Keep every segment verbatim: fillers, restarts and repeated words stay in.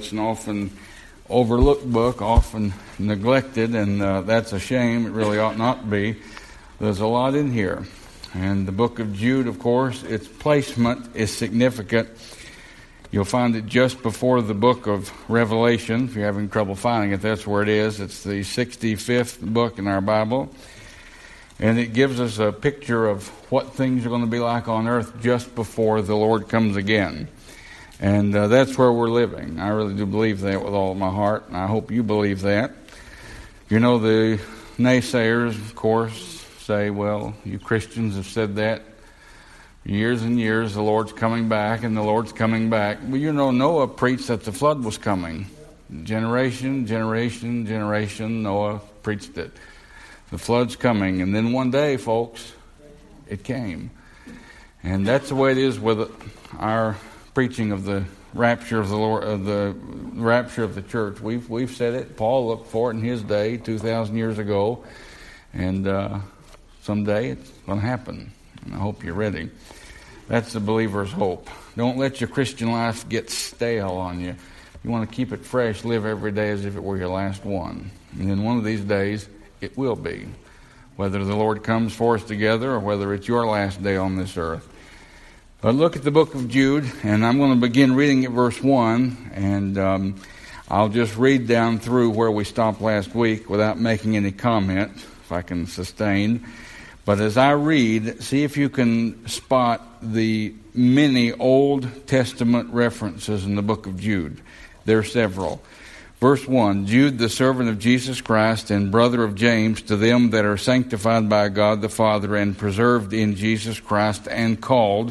it's an often overlooked book, often neglected, and uh, that's a shame. It really ought not be. There's a lot in here. And the book of Jude, of course, its placement is significant. You'll find it just before the book of Revelation. If you're having trouble finding it, that's where it is. It's the sixty-fifth book in our Bible. And it gives us a picture of what things are going to be like on earth just before the Lord comes again. And uh, that's where we're living. I really do believe that with all of my heart, and I hope you believe that. You know, the naysayers, of course, say, well, you Christians have said that years and years, the Lord's coming back, and the Lord's coming back. Well, you know, Noah preached that the flood was coming. Generation, generation, generation, Noah preached it. The flood's coming. And then one day, folks, it came. And that's the way it is with our preaching of the rapture of the Lord, of the rapture of the church. We've we've said it. Paul looked for it in his day, two thousand years ago. And uh, someday it's going to happen. And I hope you're ready. That's the believer's hope. Don't let your Christian life get stale on you. You want to keep it fresh. Live every day as if it were your last one. And then one of these days, it will be. Whether the Lord comes for us together or whether it's your last day on this earth. But look at the book of Jude, and I'm going to begin reading at verse one. And um, I'll just read down through where we stopped last week without making any comment, if I can sustain. But as I read, see if you can spot the many Old Testament references in the book of Jude. There are several. Verse one, Jude, the servant of Jesus Christ and brother of James, to them that are sanctified by God the Father and preserved in Jesus Christ and called,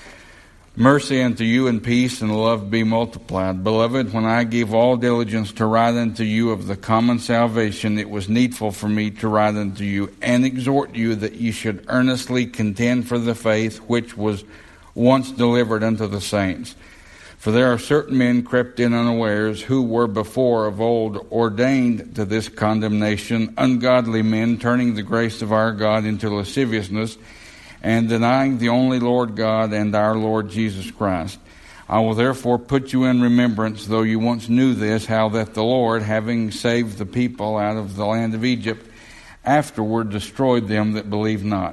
mercy unto you and peace and love be multiplied. Beloved, when I gave all diligence to write unto you of the common salvation, it was needful for me to write unto you and exhort you that ye should earnestly contend for the faith which was once delivered unto the saints. For there are certain men crept in unawares, who were before of old ordained to this condemnation, ungodly men, turning the grace of our God into lasciviousness, and denying the only Lord God and our Lord Jesus Christ. I will therefore put you in remembrance, though you once knew this, how that the Lord, having saved the people out of the land of Egypt, afterward destroyed them that believed not.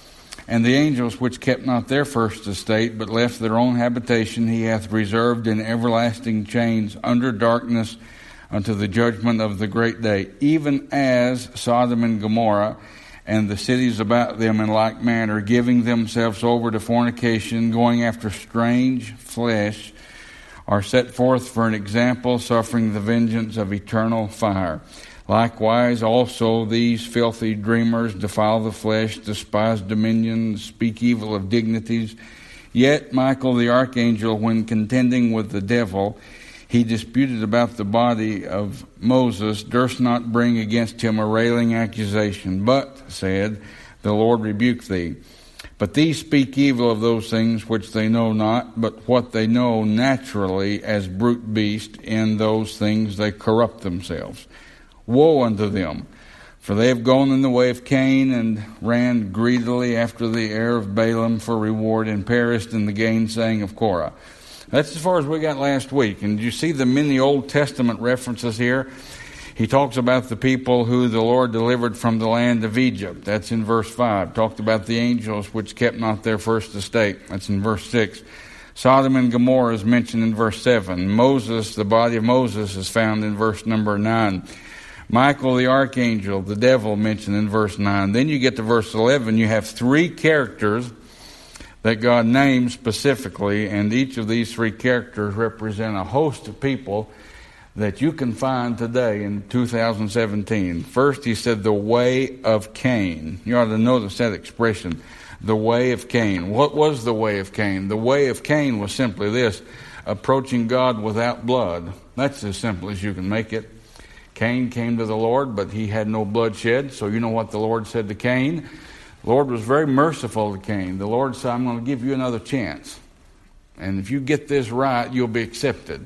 And the angels which kept not their first estate, but left their own habitation, he hath reserved in everlasting chains under darkness unto the judgment of the great day, even as Sodom and Gomorrah and the cities about them in like manner, giving themselves over to fornication, going after strange flesh, are set forth for an example, suffering the vengeance of eternal fire. Likewise, also these filthy dreamers defile the flesh, despise dominion, speak evil of dignities. Yet Michael the archangel, when contending with the devil, he disputed about the body of Moses, durst not bring against him a railing accusation, but said, the Lord rebuke thee. But these speak evil of those things which they know not, but what they know naturally as brute beasts, in those things they corrupt themselves. Woe unto them, for they have gone in the way of Cain, and ran greedily after the heir of Balaam for reward, and perished in the gainsaying of Korah. That's as far as we got last week. And you see the many Old Testament references here. He talks about the people who the Lord delivered from the land of Egypt. That's in verse five. Talked about the angels which kept not their first estate. That's in verse six. Sodom and Gomorrah is mentioned in verse seven. Moses, the body of Moses, is found in verse number nine. Michael the archangel, the devil, mentioned in verse nine. Then you get to verse eleven. You have three characters that God names specifically, and each of these three characters represent a host of people that you can find today in two thousand seventeen. First, he said the way of Cain. You ought to notice that expression, the way of Cain. What was the way of Cain? The way of Cain was simply this, approaching God without blood. That's as simple as you can make it. Cain came to the Lord, but he had no bloodshed. So you know what the Lord said to Cain? The Lord was very merciful to Cain. The Lord said, I'm going to give you another chance. And if you get this right, you'll be accepted.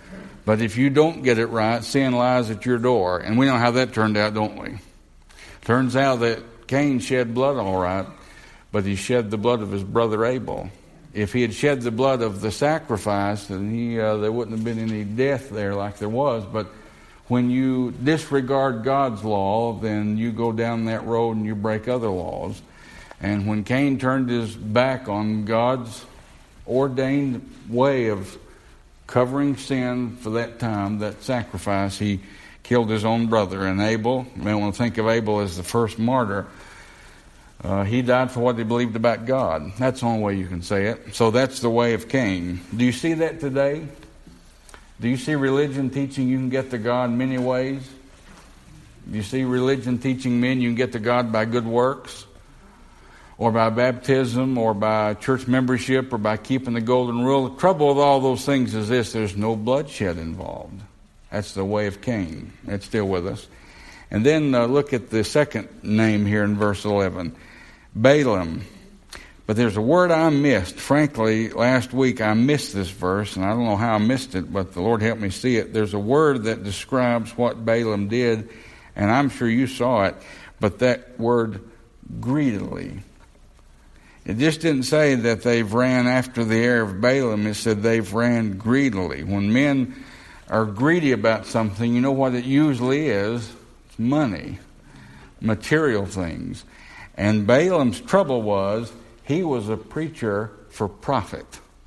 But if you don't get it right, sin lies at your door. And we know how that turned out, don't we? Turns out that Cain shed blood all right, but he shed the blood of his brother Abel. If he had shed the blood of the sacrifice, then he, uh, there wouldn't have been any death there like there was. But when you disregard God's law, then you go down that road and you break other laws. And when Cain turned his back on God's ordained way of covering sin for that time, that sacrifice, he killed his own brother. And Abel, you may want to think of Abel as the first martyr. Uh, he died for what he believed about God. That's the only way you can say it. So that's the way of Cain. Do you see that today? Do you see religion teaching you can get to God many ways? Do you see religion teaching men you can get to God by good works? Or by baptism, or by church membership, or by keeping the golden rule? The trouble with all those things is this: there's no bloodshed involved. That's the way of Cain. That's still with us. And then uh, look at the second name here in verse eleven. Balaam. But there's a word I missed. Frankly, last week I missed this verse, and I don't know how I missed it, but the Lord helped me see it. There's a word that describes what Balaam did, and I'm sure you saw it, but that word, greedily. It just didn't say that they've ran after the heir of Balaam. It said they've ran greedily. When men are greedy about something, you know what it usually is? It's money, material things. And Balaam's trouble was he was a preacher for profit.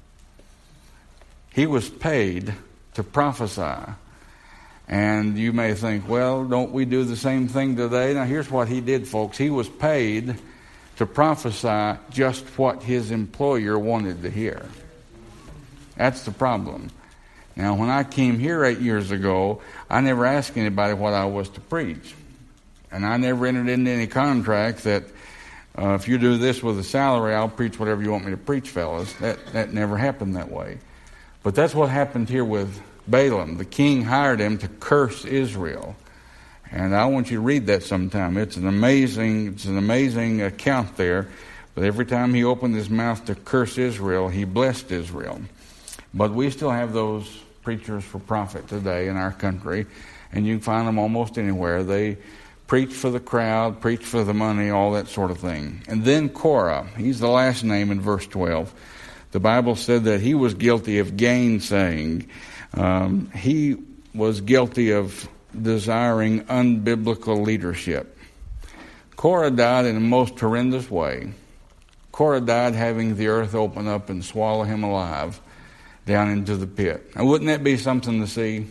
He was paid to prophesy. And you may think, well, don't we do the same thing today? Now here's what he did, folks. He was paid to prophesy just what his employer wanted to hear. That's the problem. Now, when I came here eight years ago, I never asked anybody what I was to preach. And I never entered into any contract that uh, if you do this with a salary, I'll preach whatever you want me to preach, fellas. That, that never happened that way. But that's what happened here with Balaam. The king hired him to curse Israel. And I want you to read that sometime. It's an amazing, it's an amazing account there. But every time he opened his mouth to curse Israel, he blessed Israel. But we still have those preachers for profit today in our country, and you can find them almost anywhere. They preach for the crowd, preach for the money, all that sort of thing. And then Korah, he's the last name in verse twelve. The Bible said that he was guilty of gainsaying. Um, he was guilty of desiring unbiblical leadership. Korah died in the most horrendous way. Korah died having the earth open up and swallow him alive down into the pit. Now, wouldn't that be something to see?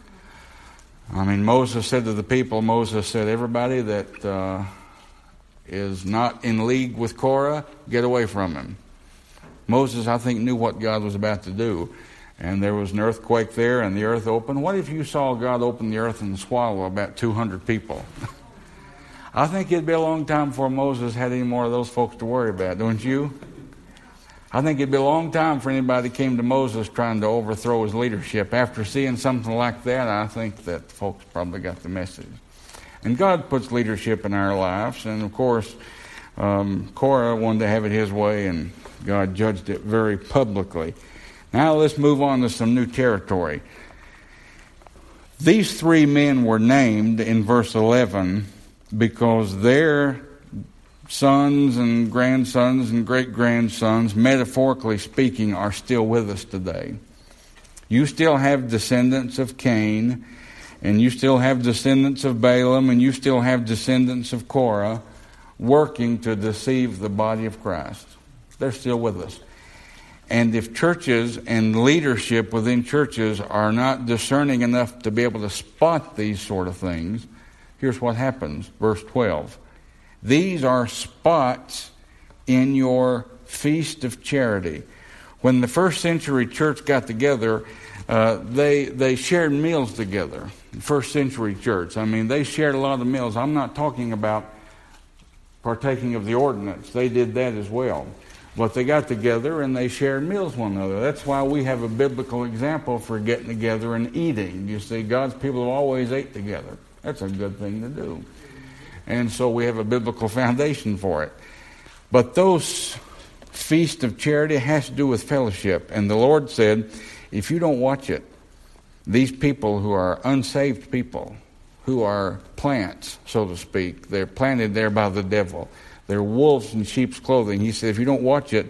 I mean, Moses said to the people, Moses said, everybody that uh, is not in league with Korah, get away from him. Moses, I think, knew what God was about to do. And there was an earthquake there, and the earth opened. What if you saw God open the earth and swallow about two hundred people? I think it'd be a long time before Moses had any more of those folks to worry about, don't you? I think it'd be a long time for anybody that came to Moses trying to overthrow his leadership. After seeing something like that, I think that folks probably got the message. And God puts leadership in our lives, and of course, um, Korah wanted to have it his way, and God judged it very publicly. Now let's move on to some new territory. These three men were named in verse eleven because their sons and grandsons and great-grandsons, metaphorically speaking, are still with us today. You still have descendants of Cain, and you still have descendants of Balaam, and you still have descendants of Korah working to deceive the body of Christ. They're still with us. And if churches and leadership within churches are not discerning enough to be able to spot these sort of things, here's what happens. Verse twelve. These are spots in your feast of charity. When the first century church got together, uh, they they shared meals together. The first century church. I mean, they shared a lot of meals. I'm not talking about partaking of the ordinance. They did that as well. But they got together and they shared meals with one another. That's why we have a biblical example for getting together and eating. You see, God's people have always ate together. That's a good thing to do. And so we have a biblical foundation for it. But those feast of charity has to do with fellowship. And the Lord said, if you don't watch it, these people who are unsaved people, who are plants, so to speak, they're planted there by the devil. They're wolves in sheep's clothing. He said, if you don't watch it,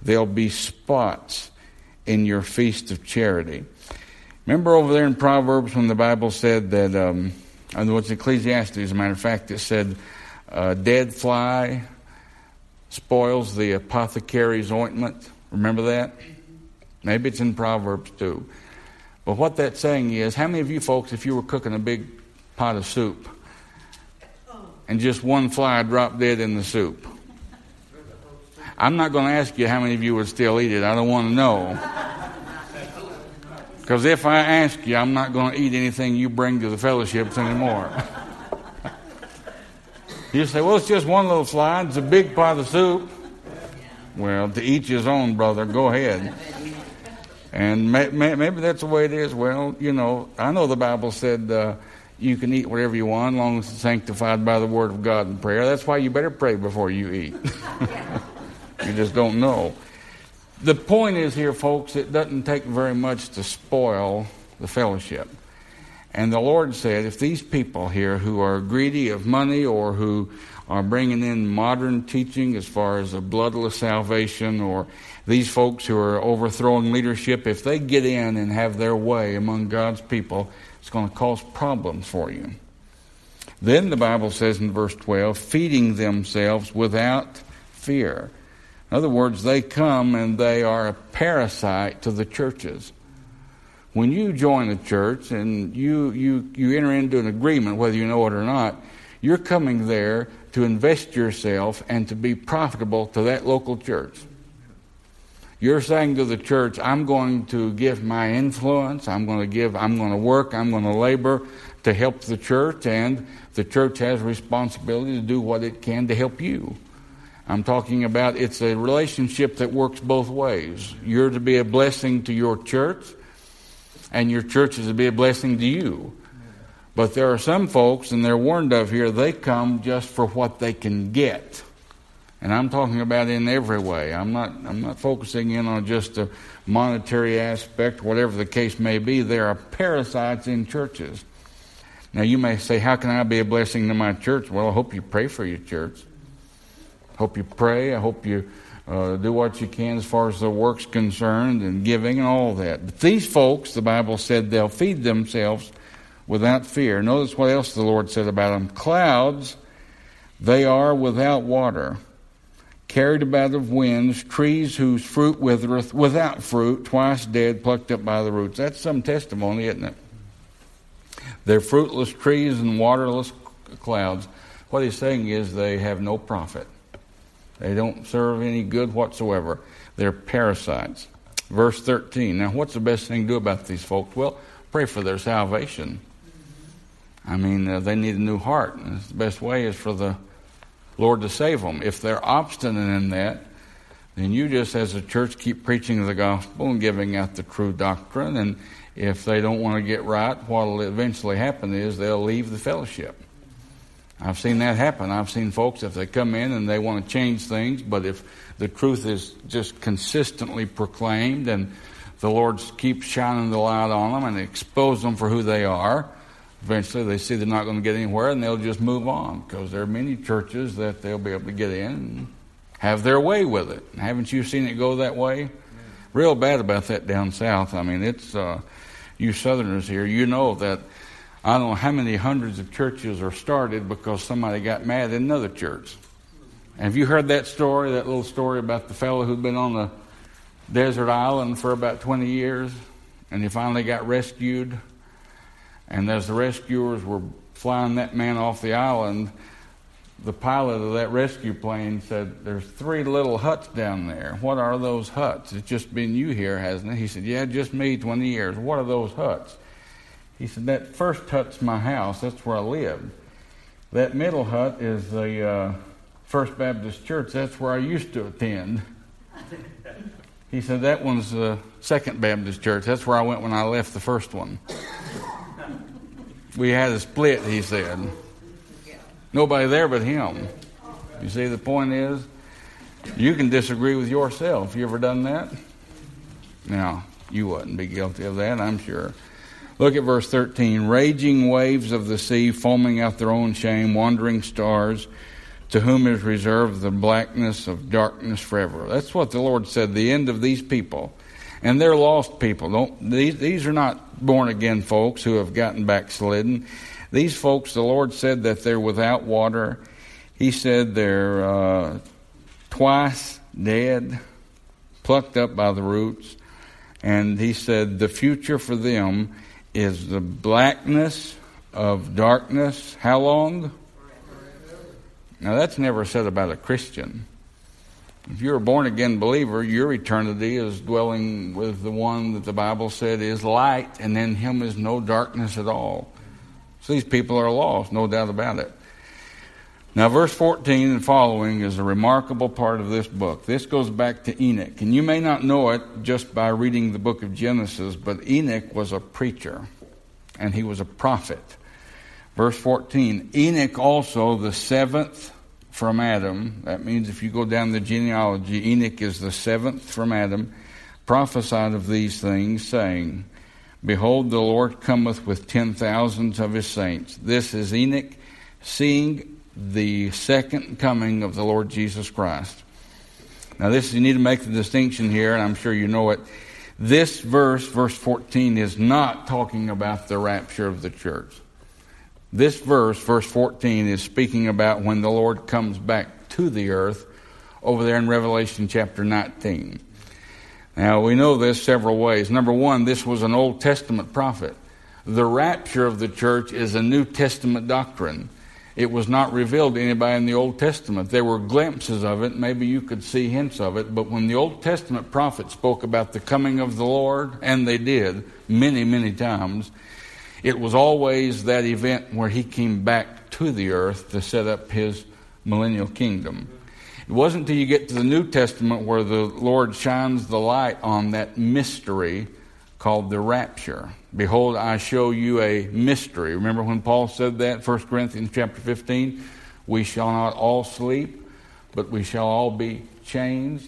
There'll be spots in your feast of charity. Remember over there in Proverbs when the Bible said that, um, I know it's Ecclesiastes, as a matter of fact, it said, a dead fly spoils the apothecary's ointment. Remember that? Maybe it's in Proverbs too. But what that's saying is, how many of you folks, if you were cooking a big pot of soup and just one fly dropped dead in the soup? I'm not going to ask you how many of you would still eat it. I don't want to know. Because if I ask you, I'm not going to eat anything you bring to the fellowships anymore. You say, well, it's just one little fly. It's a big pot of soup. Well, to each his own, brother. Go ahead. And may, may, maybe that's the way it is. Well, you know, I know the Bible said uh, you can eat whatever you want as long as it's sanctified by the Word of God and prayer. That's why you better pray before you eat. You just don't know. The point is here, folks, it doesn't take very much to spoil the fellowship. And the Lord said, if these people here who are greedy of money or who are bringing in modern teaching as far as a bloodless salvation, or these folks who are overthrowing leadership, if they get in and have their way among God's people, it's going to cause problems for you. Then the Bible says in verse twelve, feeding themselves without fear. In other words, they come and they are a parasite to the churches. When you join a church and you, you, you enter into an agreement, whether you know it or not, you're coming there to invest yourself and to be profitable to that local church. You're saying to the church, I'm going to give my influence, I'm going to give, I'm going to work, I'm going to labor to help the church, and the church has a responsibility to do what it can to help you. I'm talking about it's a relationship that works both ways. You're to be a blessing to your church, and your church is to be a blessing to you. But there are some folks, and they're warned of here, they come just for what they can get. And I'm talking about in every way. I'm not I'm not focusing in on just a monetary aspect, whatever the case may be. There are parasites in churches. Now you may say, how can I be a blessing to my church? Well, I hope you pray for your church. Hope you pray. I hope you uh, do what you can as far as the work's concerned and giving and all that. But these folks, the Bible said, they'll feed themselves without fear. Notice what else the Lord said about them. Clouds, they are without water, carried about of winds, trees whose fruit withereth, without fruit, twice dead, plucked up by the roots. That's some testimony, isn't it? They're fruitless trees and waterless clouds. What he's saying is they have no profit. They don't serve any good whatsoever. They're parasites. Verse thirteen. Now, what's the best thing to do about these folks? Well, pray for their salvation. I mean, uh, they need a new heart. And the best way is for the Lord to save them. If they're obstinate in that, then you just as a church keep preaching the gospel and giving out the true doctrine. And if they don't want to get right, what will eventually happen is they'll leave the fellowship. I've seen that happen. I've seen folks, if they come in and they want to change things, but if the truth is just consistently proclaimed and the Lord keeps shining the light on them and expose them for who they are, eventually they see they're not going to get anywhere and they'll just move on, because there are many churches that they'll be able to get in and have their way with it. Haven't you seen it go that way? Real bad about that down south. I mean, it's uh, you Southerners here, you know that I don't know how many hundreds of churches are started because somebody got mad in another church. Have you heard that story, that little story about the fellow who'd been on the desert island for about twenty years, and he finally got rescued? And as the rescuers were flying that man off the island, the pilot of that rescue plane said, there's three little huts down there. What are those huts? It's just been you here, hasn't it? He said, yeah, just me, twenty years. What are those huts? He said, that first hut's my house. That's where I live. That middle hut is the uh, First Baptist Church. That's where I used to attend. He said, that one's the Second Baptist Church. That's where I went when I left the first one. We had a split, he said. Nobody there but him. You see, the point is, you can disagree with yourself. You ever done that? No, you wouldn't be guilty of that, I'm sure. Look at verse thirteen. Raging waves of the sea, foaming out their own shame, wandering stars, to whom is reserved the blackness of darkness forever. That's what the Lord said, the end of these people. And they're lost people. Don't, these, these are not born-again folks who have gotten backslidden. These folks, the Lord said that they're without water. He said they're uh, twice dead, plucked up by the roots. And he said the future for them is the blackness of darkness. How long? Now, that's never said about a Christian. If you're a born-again believer, your eternity is dwelling with the one that the Bible said is light, and in him is no darkness at all. So these people are lost, no doubt about it. Now, verse fourteen and following is a remarkable part of this book. This goes back to Enoch. And you may not know it just by reading the book of Genesis, but Enoch was a preacher, and he was a prophet. Verse fourteen, Enoch also, the seventh from Adam. That means if you go down the genealogy, Enoch is the seventh from Adam, prophesied of these things, saying, Behold, the Lord cometh with ten thousands of his saints. This is Enoch seeing the second coming of the Lord Jesus Christ. Now this, you need to make the distinction here, and I'm sure you know it. This verse, verse fourteen, is not talking about the rapture of the church. This verse, verse fourteen, is speaking about when the Lord comes back to the earth over there in Revelation chapter nineteen. Now, we know this several ways. Number one, this was an Old Testament prophet. The rapture of the church is a New Testament doctrine. It was not revealed to anybody in the Old Testament. There were glimpses of it. Maybe you could see hints of it. But when the Old Testament prophets spoke about the coming of the Lord, and they did many, many times, it was always that event where he came back to the earth to set up his millennial kingdom. It wasn't until you get to the New Testament where the Lord shines the light on that mystery called the rapture. Behold, I show you a mystery. Remember when Paul said that, First Corinthians chapter fifteen? We shall not all sleep, but we shall all be changed.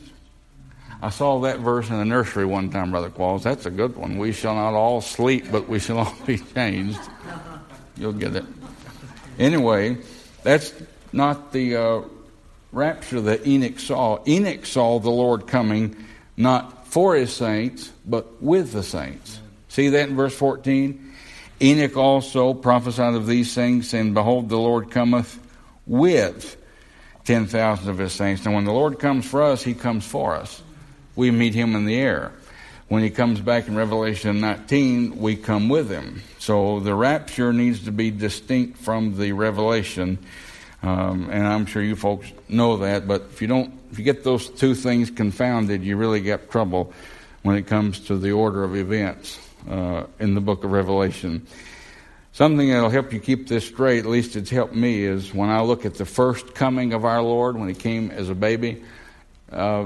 I saw that verse in the nursery one time, Brother Qualls. That's a good one. We shall not all sleep, but we shall all be changed. You'll get it. Anyway, that's not the uh, rapture that Enoch saw. Enoch saw the Lord coming not for his saints, but with the saints. See that in verse fourteen? Enoch also prophesied of these things, saying, Behold, the Lord cometh with ten thousand of his saints. Now, when the Lord comes for us, he comes for us. We meet him in the air. When he comes back in Revelation nineteen, we come with him. So the rapture needs to be distinct from the revelation. Um, and I'm sure you folks know that. But if you don't, if you get those two things confounded, you really get trouble when it comes to the order of events uh, in the book of Revelation. Something that'll help you keep this straight, at least it's helped me, is when I look at the first coming of our Lord, when he came as a baby, uh,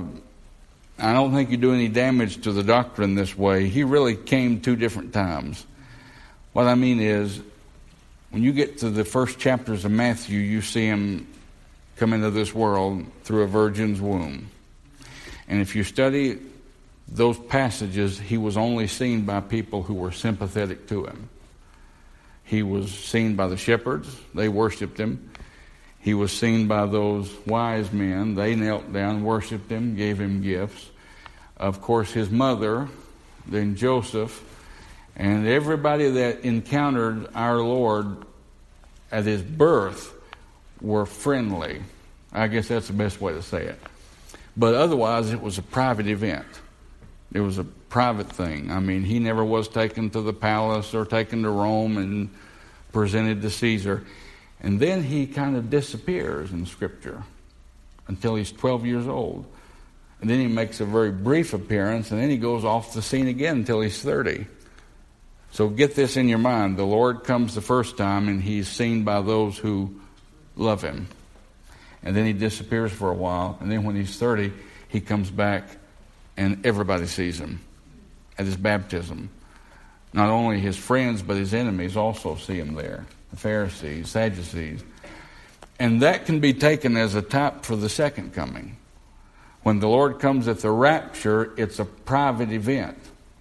I don't think you do any damage to the doctrine this way. He really came two different times. What I mean is, when you get to the first chapters of Matthew, you see him come into this world through a virgin's womb. And if you study those passages, he was only seen by people who were sympathetic to him. He was seen by the shepherds. They worshiped him. He was seen by those wise men. They knelt down, worshiped him, gave him gifts. Of course, his mother, then Joseph, and everybody that encountered our Lord at his birth were friendly. I guess that's the best way to say it. But otherwise, it was a private event. It was a private thing. I mean, he never was taken to the palace or taken to Rome and presented to Caesar. And then he kind of disappears in Scripture until he's twelve years old. And then he makes a very brief appearance, and then he goes off the scene again until he's thirty. So get this in your mind. The Lord comes the first time, and he's seen by those who love him. And then he disappears for a while. And then when he's thirty, he comes back, and everybody sees him at his baptism. Not only his friends, but his enemies also see him there. The Pharisees, Sadducees. And that can be taken as a type for the second coming. When the Lord comes at the rapture, it's a private event.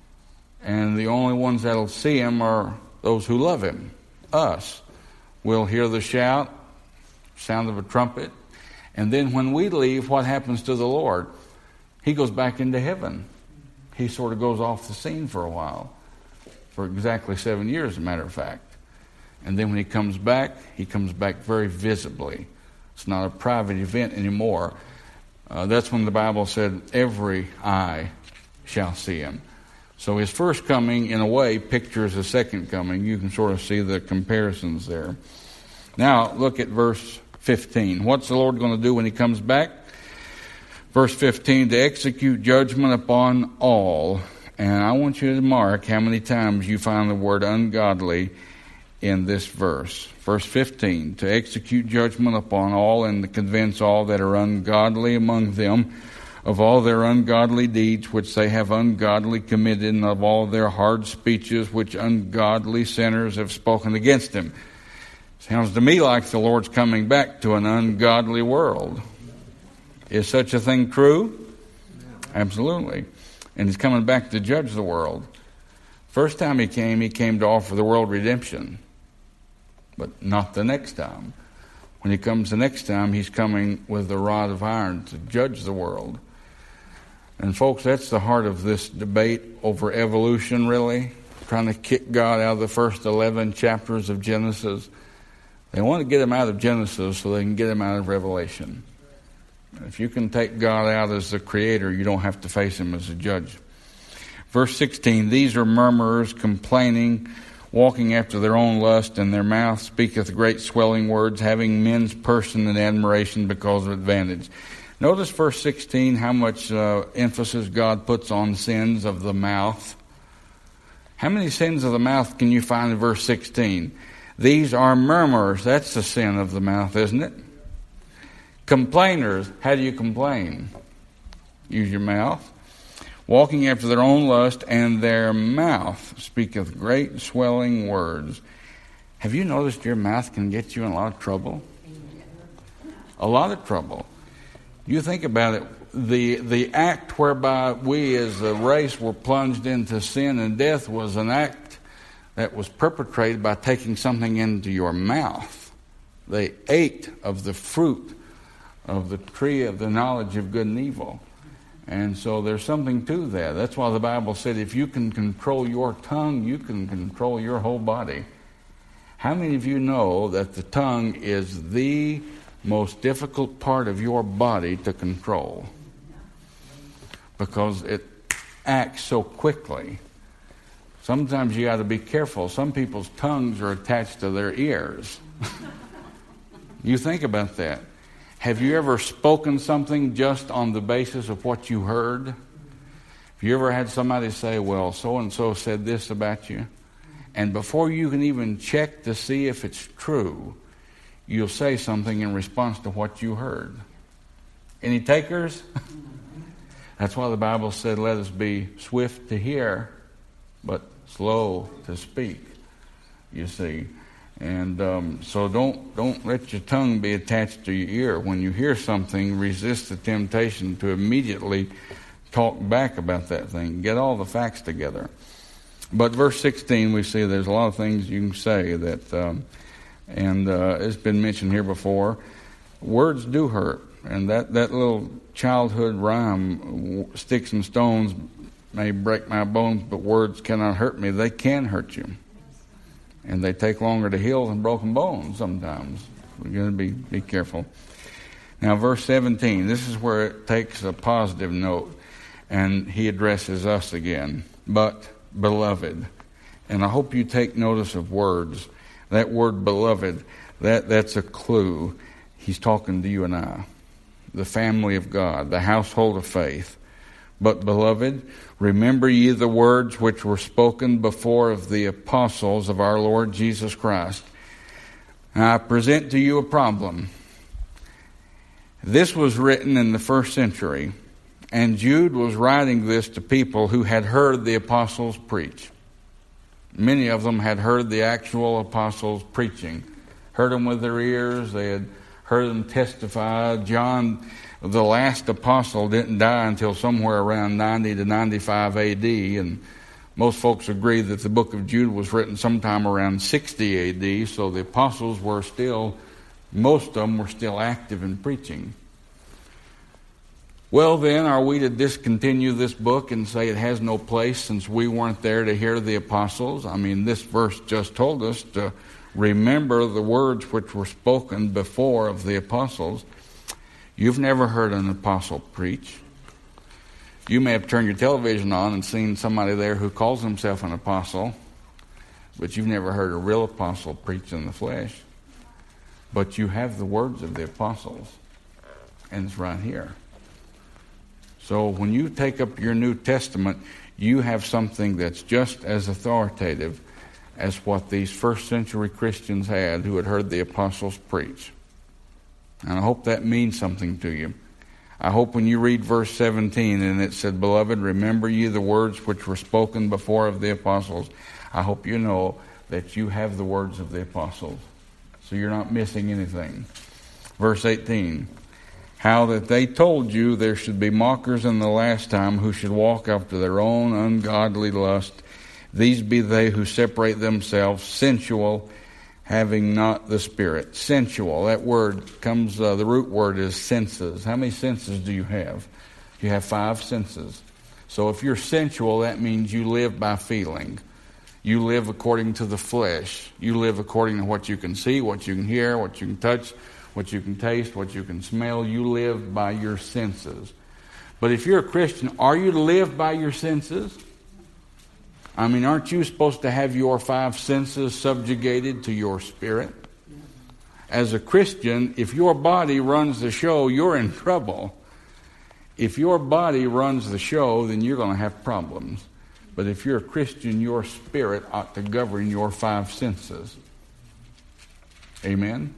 And the only ones that'll see him are those who love him, us. We'll hear the shout, sound of a trumpet, And then when we leave, what happens to the Lord? He goes back into heaven. He sort of goes off the scene for a while, for exactly seven years, as a matter of fact. And then when he comes back, he comes back very visibly. It's not a private event anymore. Uh, that's when the Bible said, every eye shall see him. So his first coming, in a way, pictures his second coming. You can sort of see the comparisons there. Now, look at verse fifteen. What's the Lord going to do when he comes back? Verse fifteen, to execute judgment upon all. And I want you to mark how many times you find the word ungodly in this verse. Verse fifteen, to execute judgment upon all and to convince all that are ungodly among them of all their ungodly deeds which they have ungodly committed, and of all their hard speeches which ungodly sinners have spoken against him. Sounds to me like the Lord's coming back to an ungodly world. Is such a thing true? Absolutely. And he's coming back to judge the world. First time he came, he came to offer the world redemption. But not the next time. When he comes the next time, he's coming with the rod of iron to judge the world. And folks, that's the heart of this debate over evolution, really. Trying to kick God out of the first eleven chapters of Genesis. They want to get him out of Genesis so they can get him out of Revelation. If you can take God out as the creator, you don't have to face him as a judge. Verse sixteen, these are murmurers, complaining, walking after their own lust, and their mouth speaketh great swelling words, having men's person in admiration because of advantage. Notice verse sixteen, how much uh, emphasis God puts on sins of the mouth. How many sins of the mouth can you find in verse sixteen? These are murmurers. That's the sin of the mouth, isn't it? Complainers. How do you complain? Use your mouth. Walking after their own lust, and their mouth speaketh great swelling words. Have you noticed your mouth can get you in a lot of trouble? A lot of trouble. You think about it, the the act whereby we as a race were plunged into sin and death was an act that was perpetrated by taking something into your mouth. They ate of the fruit of the tree of the knowledge of good and evil. And so there's something to that. That's why the Bible said if you can control your tongue, you can control your whole body. How many of you know that the tongue is the most difficult part of your body to control? Because it acts so quickly. Sometimes you got to be careful. Some people's tongues are attached to their ears. You think about that. Have you ever spoken something just on the basis of what you heard? Have you ever had somebody say, well, so-and-so said this about you? And before you can even check to see if it's true, you'll say something in response to what you heard. Any takers? That's why the Bible said, let us be swift to hear, but slow to speak, you see. And um, so don't don't let your tongue be attached to your ear. When you hear something, resist the temptation to immediately talk back about that thing. Get all the facts together. But verse sixteen, we see there's a lot of things you can say that, um, and uh, it's been mentioned here before, words do hurt. And that, that little childhood rhyme, sticks and stones may break my bones, but words cannot hurt me. They can hurt you. And they take longer to heal than broken bones sometimes. We're going to be, be careful. Now, verse seventeen, this is where it takes a positive note. And he addresses us again. But, beloved. And I hope you take notice of words. That word, beloved, that, that's a clue. He's talking to you and I. The family of God, the household of faith. But, beloved, remember ye the words which were spoken before of the apostles of our Lord Jesus Christ. Now, I present to you a problem. This was written in the first century, and Jude was writing this to people who had heard the apostles preach. Many of them had heard the actual apostles preaching, heard them with their ears, they had heard them testify. John, the last apostle, didn't die until somewhere around ninety to ninety-five A D, and most folks agree that the book of Jude was written sometime around sixty A D, so the apostles were still, most of them were still active in preaching. Well, then, are we to discontinue this book and say it has no place since we weren't there to hear the apostles? I mean, this verse just told us to remember the words which were spoken before of the apostles. You've never heard an apostle preach. You may have turned your television on and seen somebody there who calls himself an apostle, but you've never heard a real apostle preach in the flesh. But you have the words of the apostles, and it's right here. So when you take up your New Testament, you have something that's just as authoritative as what these first century Christians had who had heard the apostles preach. And I hope that means something to you. I hope when you read verse seventeen and it said, Beloved, remember ye the words which were spoken before of the apostles. I hope you know that you have the words of the apostles. So you're not missing anything. Verse eighteen. How that they told you there should be mockers in the last time who should walk after their own ungodly lust. These be they who separate themselves, sensual, having not the Spirit. Sensual, that word comes, uh, the root word is senses. How many senses do you have? You have five senses. So if you're sensual, that means you live by feeling. You live according to the flesh. You live according to what you can see, what you can hear, what you can touch, what you can taste, what you can smell. You live by your senses. But if you're a Christian, are you to live by your senses? I mean, aren't you supposed to have your five senses subjugated to your spirit? As a Christian, if your body runs the show, you're in trouble. If your body runs the show, then you're going to have problems. But if you're a Christian, your spirit ought to govern your five senses. Amen?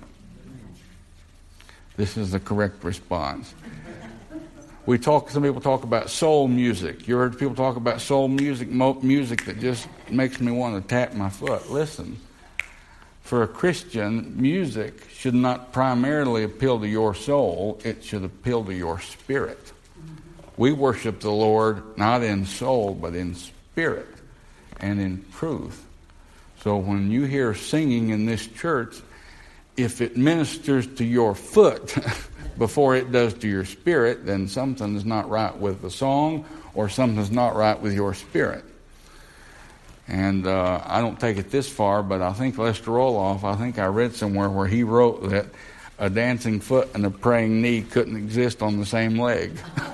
This is the correct response. We talk. Some people talk about soul music. You heard people talk about soul music, mo- music that just makes me want to tap my foot. Listen, for a Christian, music should not primarily appeal to your soul. It should appeal to your spirit. We worship the Lord not in soul, but in spirit and in truth. So when you hear singing in this church, if it ministers to your foot before it does to your spirit, then something's not right with the song or something's not right with your spirit. And uh, I don't take it this far, but I think Lester Roloff, I think I read somewhere where he wrote that a dancing foot and a praying knee couldn't exist on the same leg.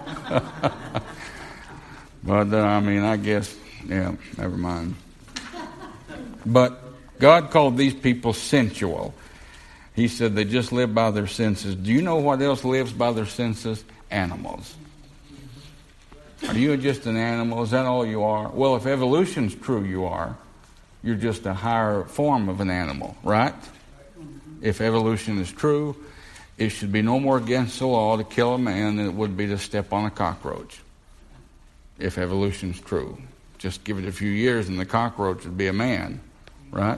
But, uh, I mean, I guess, yeah, never mind. But God called these people sensual. He said they just live by their senses. Do you know what else lives by their senses? Animals. Are you just an animal? Is that all you are? Well, if evolution's true, you are. You're just a higher form of an animal, right? If evolution is true, it should be no more against the law to kill a man than it would be to step on a cockroach. If evolution's true. Just give it a few years and the cockroach would be a man, right?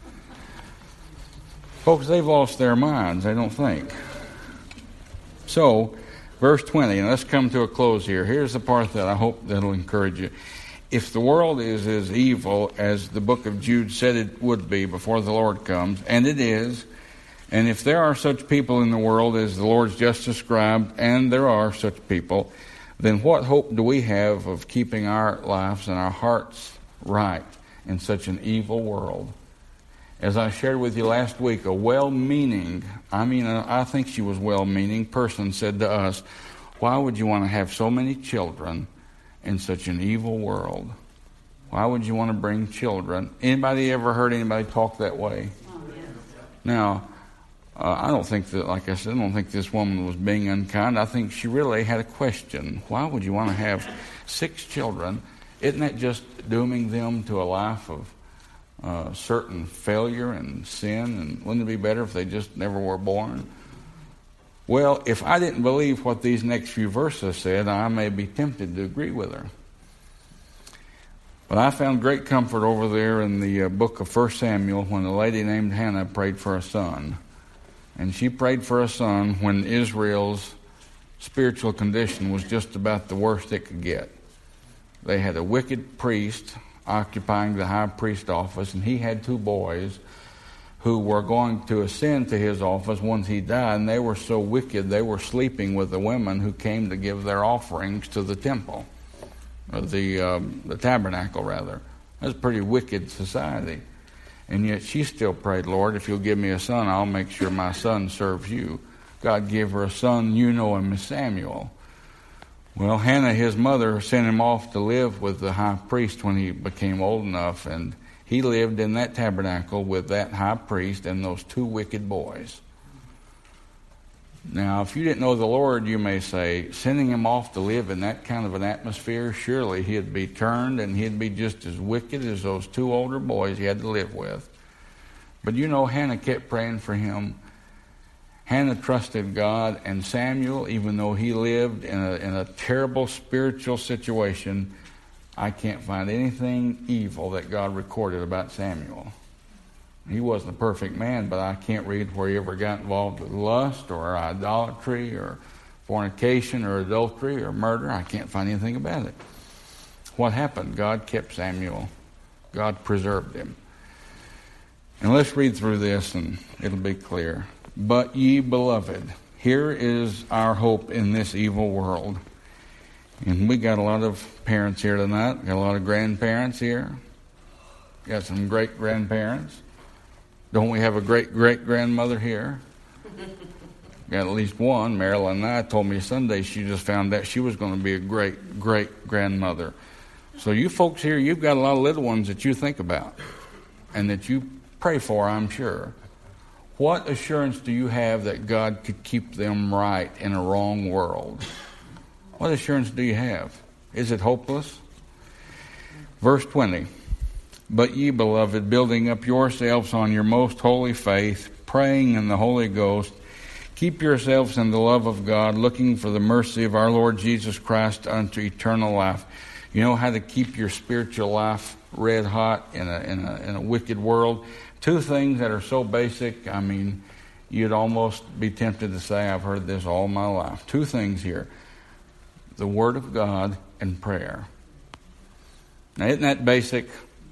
Folks, they've lost their minds, I don't think. So, verse twenty, and let's come to a close here. Here's the part that I hope that'll encourage you. If the world is as evil as the book of Jude said it would be before the Lord comes, and it is, and if there are such people in the world as the Lord's just described, and there are such people, then what hope do we have of keeping our lives and our hearts right in such an evil world? As I shared with you last week, a well-meaning, I mean, I think she was well-meaning person said to us, why would you want to have so many children in such an evil world? Why would you want to bring children? Anybody ever heard anybody talk that way? Oh, yeah. Now, uh, I don't think that, like I said, I don't think this woman was being unkind. I think she really had a question. Why would you want to have six children? Isn't that just dooming them to a life of Uh, certain failure and sin, and wouldn't it be better if they just never were born? Well, if I didn't believe what these next few verses said, I may be tempted to agree with her. But I found great comfort over there in the uh, book of First Samuel when a lady named Hannah prayed for a son. And she prayed for a son when Israel's spiritual condition was just about the worst it could get. They had a wicked priest occupying the high priest office, and he had two boys who were going to ascend to his office once he died, and they were so wicked they were sleeping with the women who came to give their offerings to the temple, or the, um, the tabernacle rather. That's a pretty wicked society. And yet she still prayed, Lord, if you'll give me a son, I'll make sure my son serves you. God gave her a son, you know him as Samuel. Well, Hannah, his mother, sent him off to live with the high priest when he became old enough, and he lived in that tabernacle with that high priest and those two wicked boys. Now, if you didn't know the Lord, you may say, sending him off to live in that kind of an atmosphere, surely he'd be turned and he'd be just as wicked as those two older boys he had to live with. But you know, Hannah kept praying for him. Hannah trusted God, and Samuel, even though he lived in a, in a terrible spiritual situation, I can't find anything evil that God recorded about Samuel. He wasn't a perfect man, but I can't read where he ever got involved with lust or idolatry or fornication or adultery or murder. I can't find anything about it. What happened? God kept Samuel. God preserved him. And let's read through this and it'll be clear. But ye beloved, here is our hope in this evil world. And we got a lot of parents here tonight. Got a lot of grandparents here. Got some great-grandparents. Don't we have a great-great-grandmother here? Got at least one. Marilyn and I told me Sunday she just found out she was going to be a great-great-grandmother. So you folks here, you've got a lot of little ones that you think about and that you pray for, I'm sure. What assurance do you have that God could keep them right in a wrong world? What assurance do you have? Is it hopeless? Verse twenty, but ye, beloved, building up yourselves on your most holy faith, praying in the Holy Ghost, keep yourselves in the love of God, looking for the mercy of our Lord Jesus Christ unto eternal life. You know how to keep your spiritual life red hot in a, in a, in a wicked world? Two things that are so basic, I mean, you'd almost be tempted to say, I've heard this all my life. Two things here. The Word of God and prayer. Now, isn't that basic?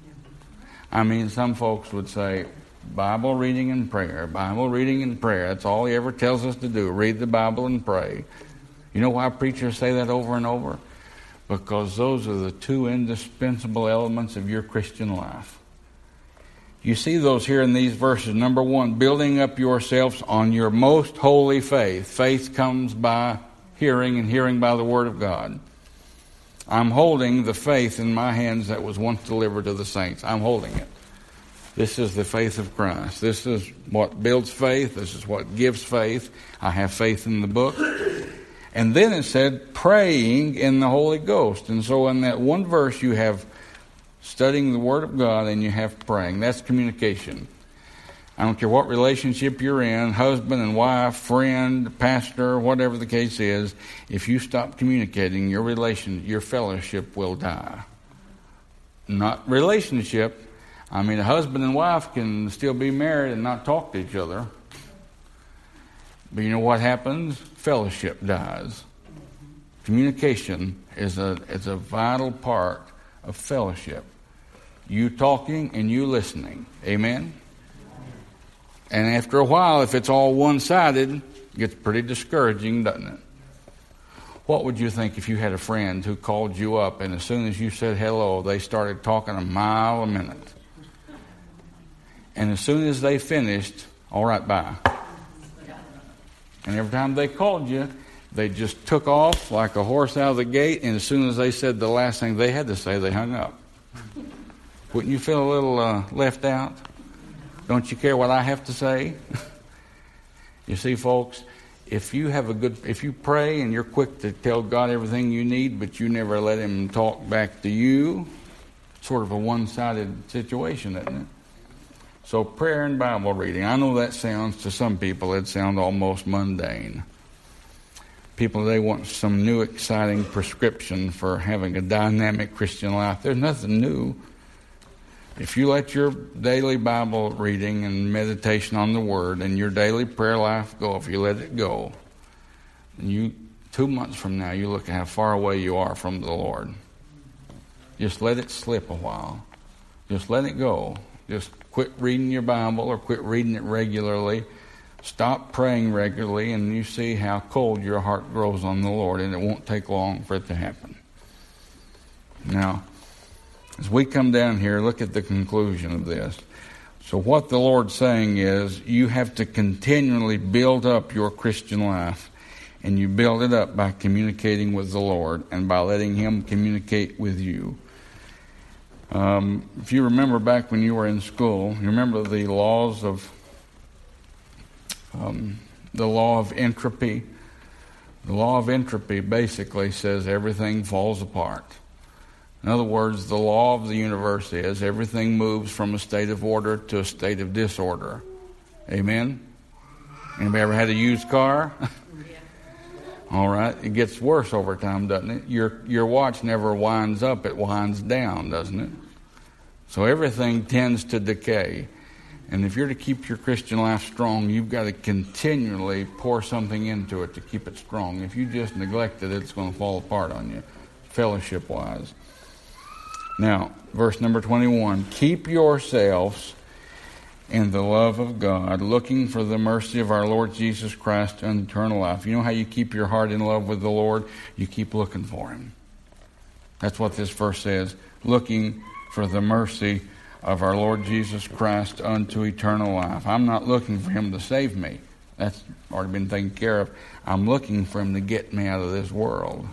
I mean, some folks would say, Bible reading and prayer, Bible reading and prayer. That's all he ever tells us to do, read the Bible and pray. You know why preachers say that over and over? Because those are the two indispensable elements of your Christian life. You see those here in these verses. Number one, building up yourselves on your most holy faith. Faith comes by hearing, and hearing by the Word of God. I'm holding the faith in my hands that was once delivered to the saints. I'm holding it. This is the faith of Christ. This is what builds faith. This is what gives faith. I have faith in the book. And then it said, praying in the Holy Ghost. And so in that one verse you have studying the Word of God and you have praying. That's communication. I don't care what relationship you're in, husband and wife, friend, pastor, whatever the case is, if you stop communicating, your relation, your fellowship will die. Not relationship. I mean, a husband and wife can still be married and not talk to each other. But you know what happens? Fellowship dies. Communication is a, is a vital part of fellowship. You talking and you listening. Amen? And after a while, if it's all one-sided, it gets pretty discouraging, doesn't it? What would you think if you had a friend who called you up and as soon as you said hello, they started talking a mile a minute? And as soon as they finished, all right, bye. And every time they called you, they just took off like a horse out of the gate, and as soon as they said the last thing they had to say, they hung up. Wouldn't you feel a little uh, left out? Don't you care what I have to say? You see, folks, if you have a good, if you pray and you're quick to tell God everything you need, but you never let Him talk back to you, sort of a one-sided situation, isn't it? So prayer and Bible reading. I know that sounds, to some people, it sounds almost mundane. People, they want some new exciting prescription for having a dynamic Christian life. There's nothing new. If you let your daily Bible reading and meditation on the Word and your daily prayer life go, if you let it go, and you two months from now, you look at how far away you are from the Lord. Just let it slip a while. Just let it go. Just quit reading your Bible or quit reading it regularly. Stop praying regularly, and you see how cold your heart grows on the Lord, and it won't take long for it to happen. Now, as we come down here, look at the conclusion of this. So what the Lord's saying is, you have to continually build up your Christian life, and you build it up by communicating with the Lord and by letting Him communicate with you. Um, if you remember back when you were in school, you remember the laws of um, the law of entropy. The law of entropy basically says everything falls apart. In other words, the law of the universe is everything moves from a state of order to a state of disorder. Amen? Anybody ever had a used car? All right. It gets worse over time, doesn't it? Your your watch never winds up, it winds down, doesn't it? So everything tends to decay. And if you're to keep your Christian life strong, you've got to continually pour something into it to keep it strong. If you just neglect it, it's going to fall apart on you, fellowship-wise. Now, verse number twenty-one, keep yourselves in the love of God, looking for the mercy of our Lord Jesus Christ and eternal life. You know how you keep your heart in love with the Lord? You keep looking for Him. That's what this verse says, looking for the mercy of our Lord Jesus Christ unto eternal life. I'm not looking for Him to save me. That's already been taken care of. I'm looking for Him to get me out of this world.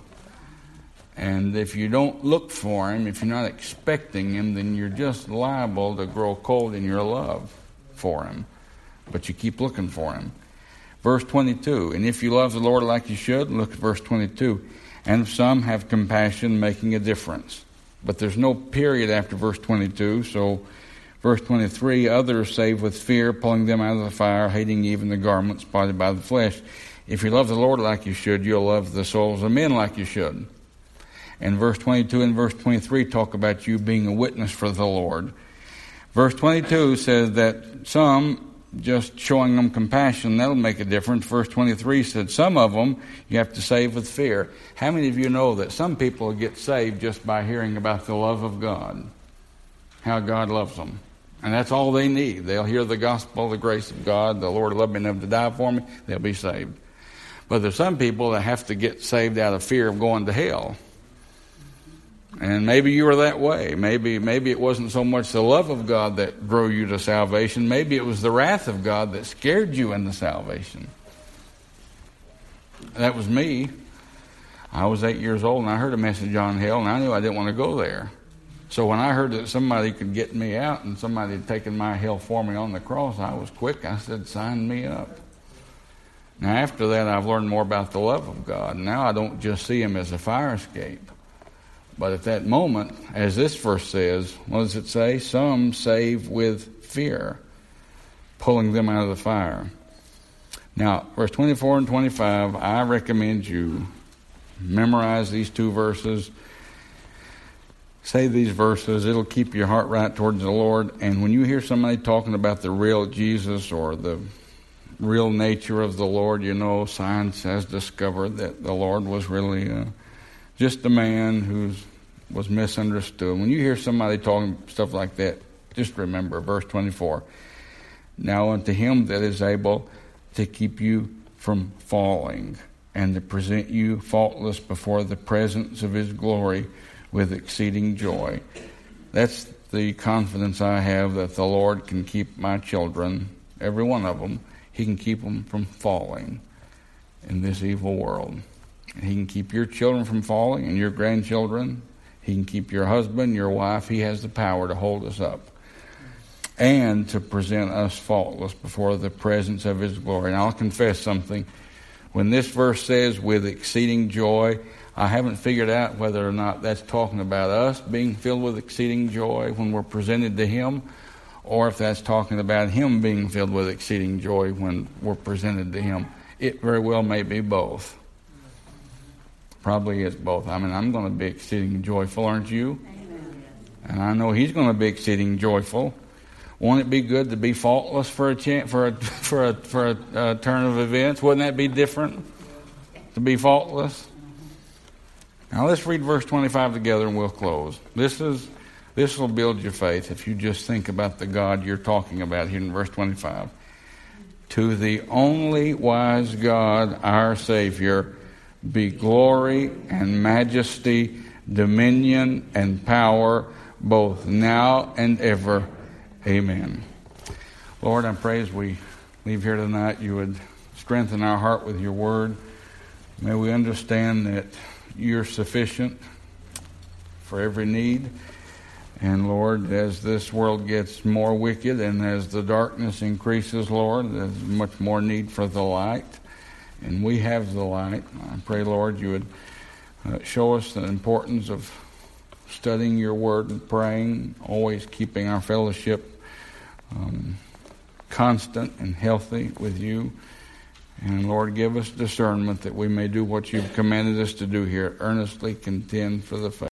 And if you don't look for Him, if you're not expecting Him, then you're just liable to grow cold in your love for Him. But you keep looking for Him. Verse twenty-two, and if you love the Lord like you should, look at verse twenty-two, and some have compassion, making a difference. But there's no period after verse twenty-two, so verse twenty-three, others save with fear, pulling them out of the fire, hating even the garment spotted by the flesh. If you love the Lord like you should, you'll love the souls of men like you should. And verse twenty-two and verse twenty-three talk about you being a witness for the Lord. Verse twenty-two says that some, just showing them compassion, that'll make a difference. Verse twenty-three said some of them you have to save with fear. How many of you know that some people get saved just by hearing about the love of God? How God loves them. And that's all they need. They'll hear the gospel, the grace of God, the Lord loved me enough to die for me, they'll be saved. But there's some people that have to get saved out of fear of going to hell. And maybe you were that way. Maybe maybe it wasn't so much the love of God that drew you to salvation. Maybe it was the wrath of God that scared you into salvation. That was me. I was eight years old and I heard a message on hell and I knew I didn't want to go there. So when I heard that somebody could get me out and somebody had taken my hell for me on the cross, I was quick. I said, sign me up. Now after that I've learned more about the love of God. Now I don't just see Him as a fire escape. But at that moment, as this verse says, what does it say? Some save with fear, pulling them out of the fire. Now, verse twenty-four and twenty-five, I recommend you memorize these two verses. Say these verses. It'll keep your heart right towards the Lord. And when you hear somebody talking about the real Jesus or the real nature of the Lord, you know, science has discovered that the Lord was really uh, just a man who was misunderstood. When you hear somebody talking stuff like that, just remember verse twenty-four. Now unto Him that is able to keep you from falling and to present you faultless before the presence of His glory with exceeding joy. That's the confidence I have that the Lord can keep my children, every one of them, He can keep them from falling in this evil world. He can keep your children from falling and your grandchildren. He can keep your husband, your wife. He has the power to hold us up and to present us faultless before the presence of His glory. And I'll confess something. When this verse says with exceeding joy, I haven't figured out whether or not that's talking about us being filled with exceeding joy when we're presented to Him, or if that's talking about Him being filled with exceeding joy when we're presented to Him. It very well may be both. Probably is both. I mean, I'm going to be exceeding joyful, aren't you? Amen. And I know He's going to be exceeding joyful. Won't it be good to be faultless for a chance, for a for a for a uh, turn of events? Wouldn't that be different? To be faultless. Now let's read verse twenty-five together, and we'll close. This is This will build your faith if you just think about the God you're talking about here in verse twenty-five. To the only wise God, our Savior, be glory and majesty, dominion and power, both now and ever. Amen. Lord, I pray as we leave here tonight, you would strengthen our heart with your word. May we understand that you're sufficient for every need. And Lord, as this world gets more wicked and as the darkness increases, Lord, there's much more need for the light. And we have the light. I pray, Lord, you would uh, show us the importance of studying your word and praying, always keeping our fellowship um, constant and healthy with you. And Lord, give us discernment that we may do what you've commanded us to do here, earnestly contend for the faith.